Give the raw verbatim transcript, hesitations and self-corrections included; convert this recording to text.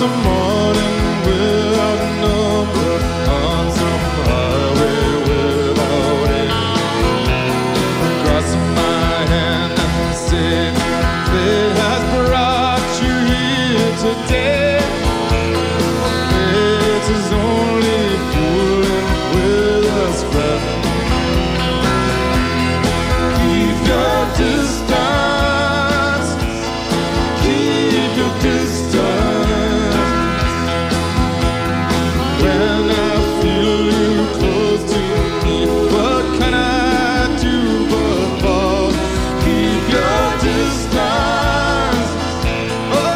some morning without number, on some highway without end. Crossing my hand and saying, fate has brought you here today.